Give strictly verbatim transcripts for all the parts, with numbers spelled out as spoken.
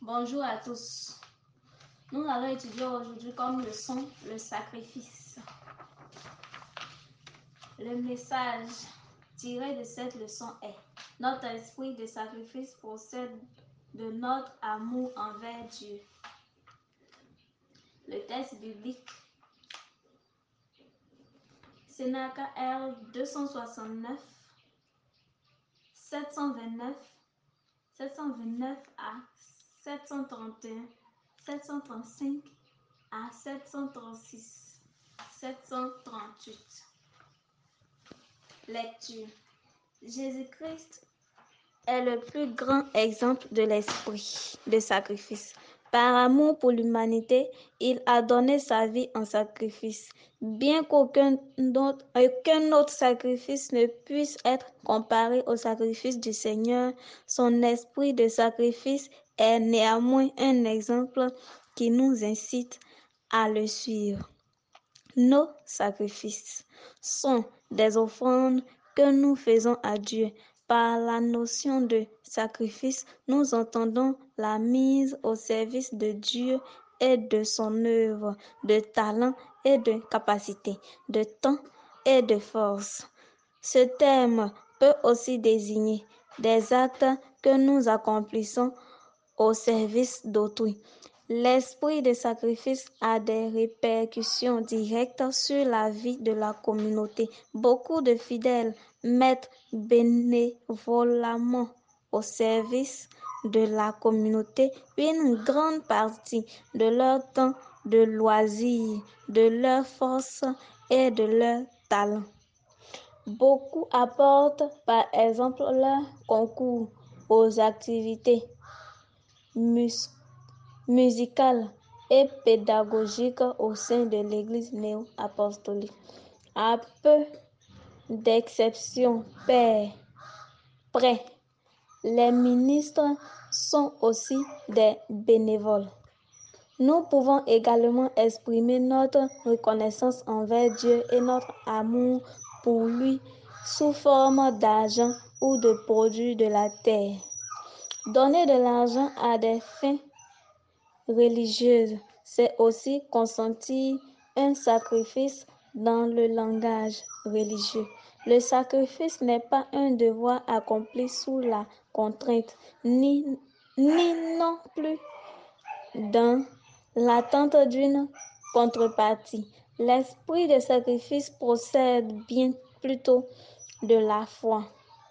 Bonjour à tous. Nous allons étudier aujourd'hui comme leçon le sacrifice. Le message tiré de cette leçon est: notre esprit de sacrifice procède de notre amour envers Dieu. Le texte biblique, Sénaca R deux cent soixante-neuf, sept cent vingt-neuf, sept cent vingt-neuf à sept cent trente et un, sept cent trente-cinq à sept cent trente-six, sept cent trente-huit. Lecture. Jésus-Christ est le plus grand exemple de l'esprit de sacrifice. Par amour pour l'humanité, il a donné sa vie en sacrifice. Bien qu'aucun autre, aucun autre sacrifice ne puisse être comparé au sacrifice du Seigneur, son esprit de sacrifice est néanmoins un exemple qui nous incite à le suivre. Nos sacrifices sont des offrandes que nous faisons à Dieu. Par la notion de sacrifice, nous entendons la mise au service de Dieu et de son œuvre, de talent et de capacité, de temps et de force. Ce terme peut aussi désigner des actes que nous accomplissons au service d'autrui. L'esprit de sacrifice a des répercussions directes sur la vie de la communauté. Beaucoup de fidèles mettent bénévolement au service de la communauté une grande partie de leur temps, de loisirs, de leur force et de leur talent. Beaucoup apportent par exemple leur concours aux activités mus- musicales et pédagogiques au sein de l'Église néo-apostolique. À peu d'exceptions près, les ministres sont aussi des bénévoles. Nous pouvons également exprimer notre reconnaissance envers Dieu et notre amour pour lui sous forme d'argent ou de produits de la terre. Donner de l'argent à des fins religieuses, c'est aussi consentir un sacrifice dans le langage religieux. Le sacrifice n'est pas un devoir accompli sous la contrainte, ni, ni non plus dans l'attente d'une contrepartie. L'esprit de sacrifice procède bien plutôt de la foi,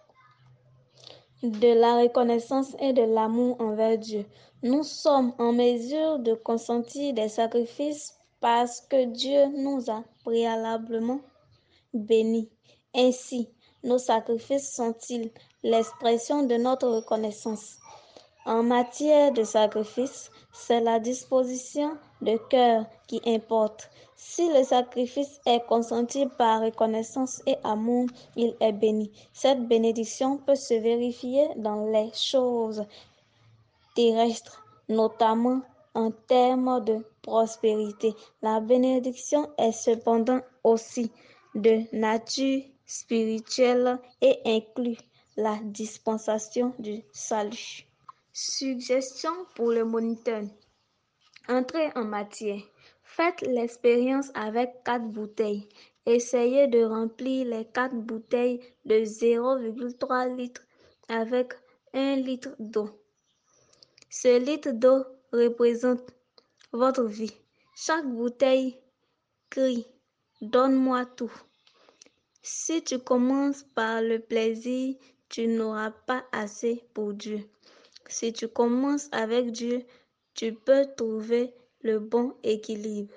de la reconnaissance et de l'amour envers Dieu. Nous sommes en mesure de consentir des sacrifices parce que Dieu nous a préalablement bénis. Ainsi, nos sacrifices sont-ils l'expression de notre reconnaissance. En matière de sacrifice, c'est la disposition de cœur qui importe. Si le sacrifice est consenti par reconnaissance et amour, il est béni. Cette bénédiction peut se vérifier dans les choses terrestres, notamment en termes de prospérité. La bénédiction est cependant aussi de nature spirituelle et inclut la dispensation du salut. Suggestions pour le moniteur. Entrez en matière. Faites l'expérience avec quatre bouteilles. Essayez de remplir les quatre bouteilles de zéro virgule trois litres avec un litre d'eau. Ce litre d'eau représente votre vie. Chaque bouteille crie « Donne-moi tout ». Si tu commences par le plaisir, tu n'auras pas assez pour Dieu. Si tu commences avec Dieu, tu peux trouver le bon équilibre.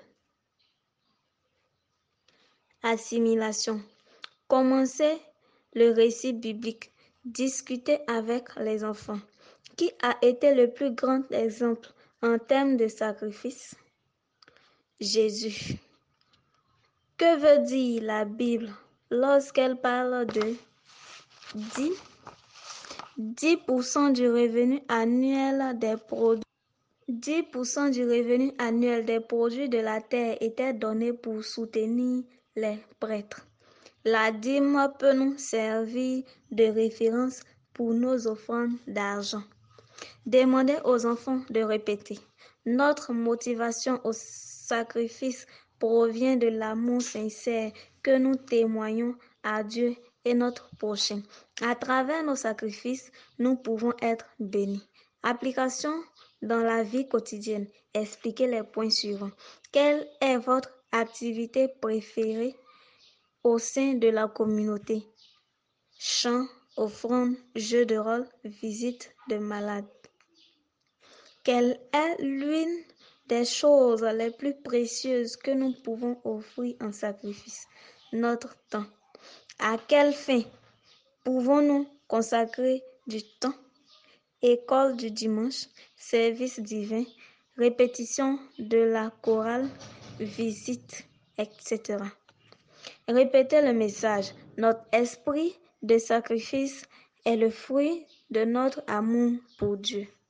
Assimilation. Commencez le récit biblique. Discutez avec les enfants. Qui a été le plus grand exemple en termes de sacrifice? Jésus. Que veut dire la Bible lorsqu'elle parle de dix, dix pour cent du revenu annuel des produits? dix pour cent du revenu annuel des produits de la terre était donné pour soutenir les prêtres. La dîme peut nous servir de référence pour nos offrandes d'argent. Demandez aux enfants de répéter. Notre motivation au sacrifice provient de l'amour sincère que nous témoignons à Dieu et notre prochain. À travers nos sacrifices, nous pouvons être bénis. Application dans la vie quotidienne. Expliquez les points suivants. Quelle est votre activité préférée au sein de la communauté? Chant, offrande, jeu de rôle, visite de malades. Quelle est l'une des choses les plus précieuses que nous pouvons offrir en sacrifice? Notre temps. À quelle fin pouvons-nous consacrer du temps? École du dimanche, service divin, répétition de la chorale, visite, et cetera. Répétez le message. Notre esprit de sacrifice est le fruit de notre amour pour Dieu.